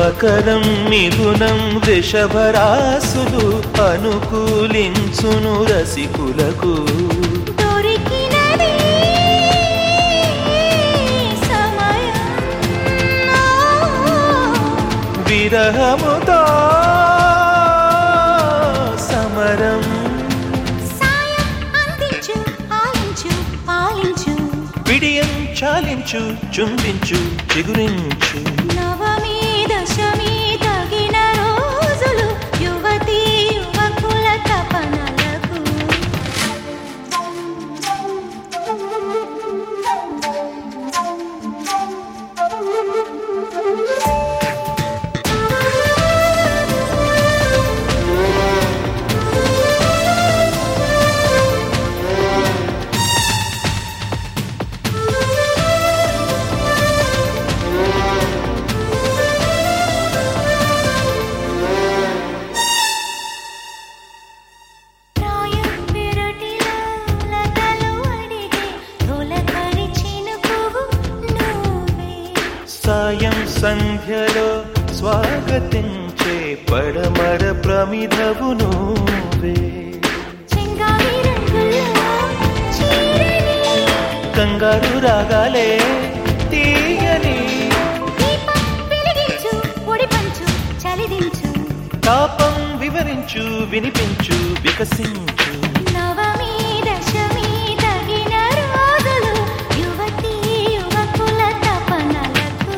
మకరం మిథునం వృషభరాశులు అనుకూలించును రసికులకు దొరికినది సమయం విరహముతో సమరం సాయం అందించు ఆలించు పాలించు విడియం చాలించు చుంబించు చిగురించు నవమి దశమి తగిన రోజులు యువతీ యువకుల తపనలకు ప్రాయం విరటిలో లతలు అడిగే తొలకరి చినుకువు నువ్వే సాయం సంధ్యలో స్వాగతించే పడమర ప్రమిదవు నువ్వే చెంగావి రంగుల్లో చీరని కంగారు రాగాలే తీయని దీపం వెలిగించు పొడి పంచు చలిదించు తాపం వివరించు వినిపించు వికసించు నవమి దశమి తగిన రోజులు యువతీ యువకుల తపనలకు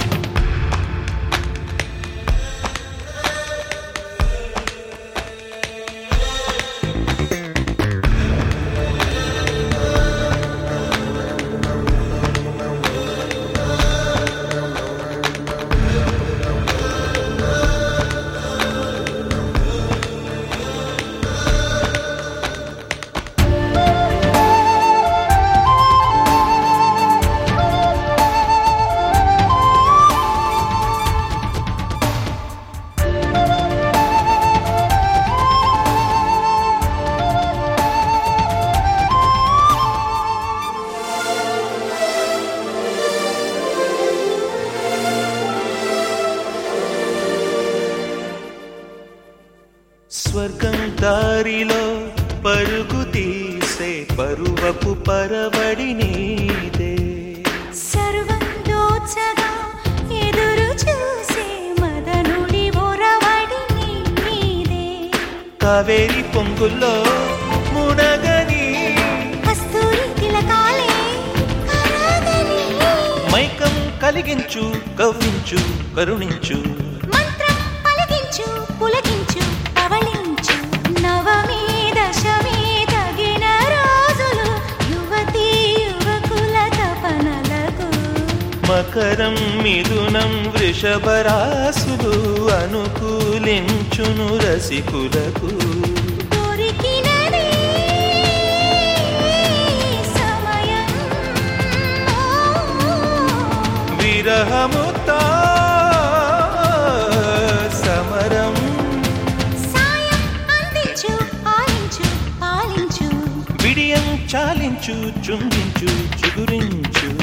స్వర్గం దారిలో పరుగు తీసే పరువపు పరవడి నీదే సర్వం దోచగా ఎదురు చూసే మదనుడి ఒరవడి నీదే కావేరి పొంగుల్లో మునగని కస్తూరి తిలకాలే కరగని మైకం కలిగించు కవ్వించు కరుణించు మంత్రం పలికించు పులకించు పవళించు నవమి దశమి తగిన రోజులు యువతీ యువకుల తపనలకు మకరం మిథునం వృషభరాశులు అనుకూలించును రసికులకు దొరికినది సమయం విరహముతో సమరం సాయం అందించు ఆలించు పాలించు విడియం చాలించు చుంబించు చిగురించు